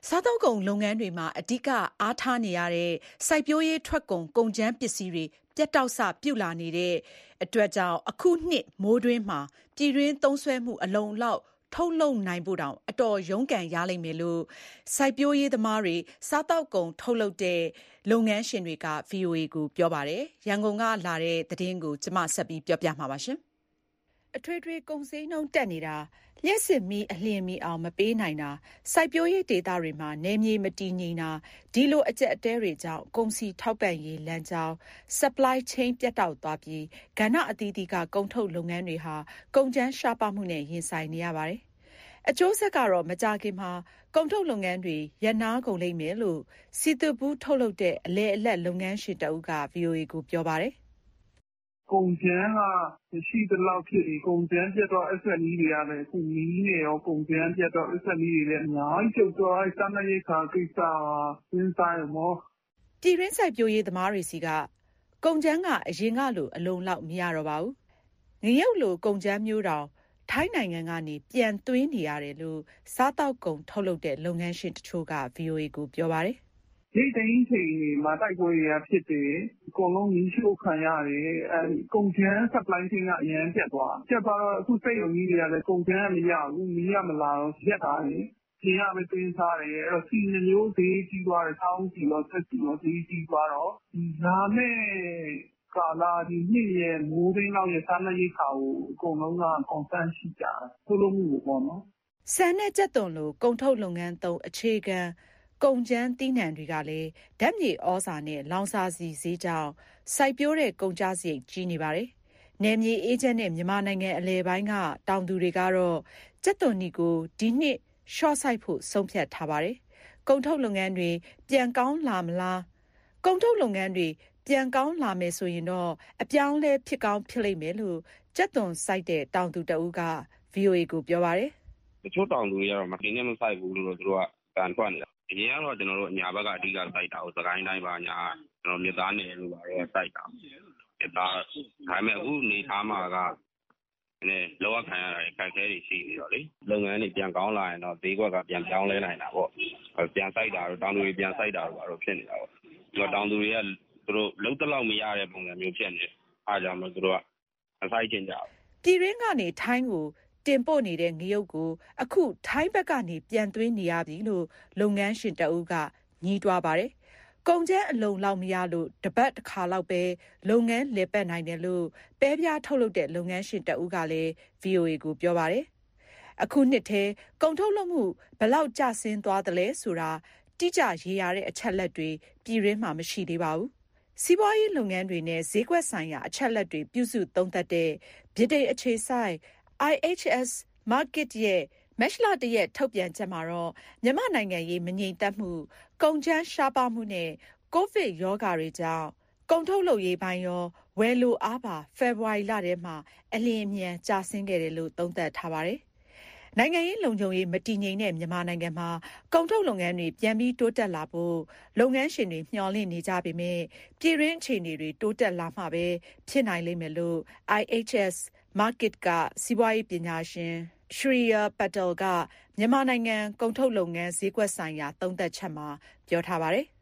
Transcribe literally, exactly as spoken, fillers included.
စားသောက်ကုန်လုပ်ငန်းတွေမှာအဓိကအားထားနေရတဲ့စိုက်ပျိုးရေးထွက်ကုန်ကုန်ကြမ်းပစ္စည်းတွေပြတ်တောက်စပြုလာနေတဲ့အတွက်ကြောင့်အခုနှစ်မိုးတွင်းမှာပြည်တွင်းသုံးစွဲမှုအလုံအလောက်ထုတ်လုပ်နိုင်ဖို့တောင်အတော်ရုန်းကန်ရလိမ့်မယ်လို့စိုက်ပျိုးရေးသမားတွေစားသောက်ကုန်ထုတ်လုပ်တဲ့လုပ်ငန်းရှင်တွေက ဗွီအိုအေ ကိုပြောပါတယ်။ရန်ကုန်ကလာတဲ့သတင်းကိုကျမဆက်ပြီးပြောပြမှာပါ။အထွေထွေကုန်စည်နှုန်းတက်နေတာလျှပ်စစ်မီးအလျင်မီအောင်မပေးနိုင်တာစိုက်ပျိုးရေးဒေသတွေမှာနယ်မြေမတည်ငြိမ်တာဒီလိုအကျက်အတဲတွေကြောင့်ကုန်စည်ထောက်ပံ့ရေးလမ်းကြောင်း supply chain ပြတ်တောက်သွားပြီးကဏ္ဍအသီးသီးကကုန်ထုတ်လုပ်ငန်းတွေဟာကုန်ကြမ်းရှားပါမှုနဲ့ရင်ဆိုင်နေရပါတယ်။အကျိုးဆက်ကတော့မကြာခင်မှာကုန်ထုတ်လုပ်ငန်းတွေရပ်နားကုန်လိမ့်မယ်လို့စီတပူးထုတ်လုပ်တဲ့အလဲအလက်လုပ်ငန်းရှင်တဦးက ဗွီအိုအေ ကိုပြောပါတယ်။ကုန်ကျန်းကမရှိသလောက်ဖြစ်ပြီးကုန်ကျန်းပြတ်တော့ S M E တွေကလည်းအခုမီးနေရောကုန်ကျန်းပြတ်တော့ S M E တွေလည်းအများကြီးကျုပ်တော့အဲစားနပ်ရိက္ခာကိစ္စဟာစဉ်းစားရမောပြည်တွင်းစိုက်ပျိုးရေးသမားတွေစီကကုန်ကျန်းကအရင်ကလိုအလုံလောက်မရတော့ပါဘူး။ငရုတ်လိုကုန်ကျန်းမျိုးတောင်ထိုင်းနိုင်ငံကနေပြန်သွင်းနေရတယ်လို့စားတောက်ကုန်ထုတ်လုပ်တဲ့လုပ်ငန်းရှင်တချို့က ဗွီအိုအေ ကိုပြောပါတယ်။ရိတ်သိမ်းချိန်တွေမှာတိုက်ပွဲတွေကဖြစ်တယ်အကုန်လုံးမီးရှို့ခံရတယ်အဲကုန်ကျန်း supply chain ကအရင်ပြတ်သွားပြတ်သွားတော့အခုစိတ်ယုံကြီးတွေကလည်းကုန်ကျန်းကမရဘူးမီးကမလာတော့ရက်တာလေပြင်ရပဲတင်းစားတယ်အဲ့တော့စီမျိုးဈေးကြီးသွားတယ်တောင်းစီတော့ဆက်စီတော့ဈေးကြီးသွားတော့ဒါမဲ့ကာလာဒီနှစ်ရဲ့မိုးရင်းလောက်ရဲ့စားနပ်ရိက္ခာကိုအကုန်လုံးက concern ရှိကြတယ်ထုတ်လုပ်မှုပေါ့နော်ဆန်နဲ့ကြက်သွန်လိုကုန်ထုတ်လုပ်ငန်းသုံးအခြေခံကုန်ကျန်းသီးနှံတွေကလည်းဓာတ်မြေဩဇာနဲ့လောင်စာဆီဈေးကြောင့်စိုက်ပျိုးတဲ့ကုန်ကျစရိတ်ကြီးနေပါတယ်။နယ်မြေအေးချမ်းတဲ့မြန်မာနိုင်ငံအလယ်ပိုင်းကတောင်သူတွေကတော့ကြက်သွန်နီကိုဒီနှစ်ရှော့ဆိုင်ဖို့ဆုံးဖြတ်ထားပါတယ်။ကုန်ထုတ်လုပ်ငန်းတွေပြန်ကောင်းလာမလားကုန်ထုတ်လုပ်ငန်းတွေပြန်ကောင်းလာမယ်ဆိုရင်တော့အပြောင်းလဲဖြစ်ကောင်းဖြစ်လိမ့်မယ်လို့ကြက်သွန်စိုက်တဲ့တောင်သူတဦးက ဗွီအိုအေ ကိုပြောပါတယ်။တချို့တောင်သူတွေကတော့မကင်းနဲ့မစိုက်ဘူးလို့သူတို့ကကန်ထွက်နေတာအရင်ကတော့ကျွန်တော်တို့အညာဘက်ကအဓိကစိုက်တာကိုစကိုင်းတိုင်းပါညာကျွန်တော်မြစ်သားနယ်လို့ပါတော့စိုက်တာမြစ်သားဒါပေမဲ့အခုနေထားမှာကနည်းလောကခံရတာခက်ခဲတွေရှိနေတော့လေလုပ်ငန်းတွေပြန်ကောင်းလာရင်တော့ဈေးကွက်ကပြန်ပြောင်းလဲနိုင်တာပေါ့ပြန်စိုက်တာတော့တောင်သူတွေပြန်စိုက်တာတော့တော့ဖြစ်နေတာပေါ့ဒီတော့တောင်သူတွေကသူတို့လုံးတလောက်မရတဲ့ပုံစံမျိုးဖြစ်နေအားကြောင့်မို့သူတို့ကမစိုက်ချင်ကြဘူးပြည်ရင်းကနေထိုင်းကိုတင်ပို့နေတဲ့ငရုတ်ကိုအခုထိုင်းဘက်ကနေပြန်သွင်းနေရပြီလို့လုပ်ငန်းရှင်တဦးကညှိတွားပါတယ်။ကုန်ကျန်းအလုံလောက်မရလို့တပတ်တစ်ခါလောက်ပဲလုပ်ငန်းလည်ပတ်နိုင်တယ်လို့ပဲပြားထုတ်လုပ်တဲ့လုပ်ငန်းရှင်တဦးကလည်း ဗွီအိုအေ ကိုပြောပါတယ်။အခုနှစ်ထဲကုန်ထုတ်လုပ်မှုဘယ်လောက်ကျဆင်းသွားသလဲဆိုတာတိကျရေရာတဲ့အချက်လက်တွေပြည်ရင်းမှာမရှိသေးပါဘူး။စီးပွားရေးလုပ်ငန်းတွေနဲ့ဈေးကွက်ဆိုင်ရာအချက်လက်တွေပြုစုသုံးသပ်တဲ့ဗြိတိန်အခြေစိုက်I H S Market ရဲ့မတ်လတရက်ထုတ်ပြန်ချက်မှာတော့မြန်မာနိုင်ငံရေးမငြိမ်သက်မှုကုန်ကျန်းရှားပါမှုနဲ့ကိုဗစ်ရောဂါတွေကြောင့်ကုန်ထုတ်လုပ်ရေးပိုင်းရောဝယ်လိုအားပါဖေဖော်ဝါရီလထဲမှာအလျင်အမြန်ကျဆင်းခဲ့တယ်လို့သုံးသပ်ထားပါတယ်။နိုင်ငံရေးလုံခြုံရေးမတည်ငြိမ်တဲ့မြန်မာနိုင်ငံမှာကုန်ထုတ်လုပ်ငန်းတွေပြန်ပြီးတိုးတက်လာဖို့လုပ်ငန်းရှင်တွေမျှော်လင့်နေကြပေမဲ့ပြည်တွင်းအခြေအနေတွေတိုးတက်လာမှပဲဖြစ်နိုင်လိမ့်မယ်လို့ I H S Market ကစီးပွားရေးပညာရှင်ရှရီယာပတက်လ်ကမြန်မာနိုင်ငံကုန်ထုတ်လုပ်ငန်းဈေးကွက်ဆိုင်ရာသုံးသပ်ချက်မှာပြောထားပါတယ်။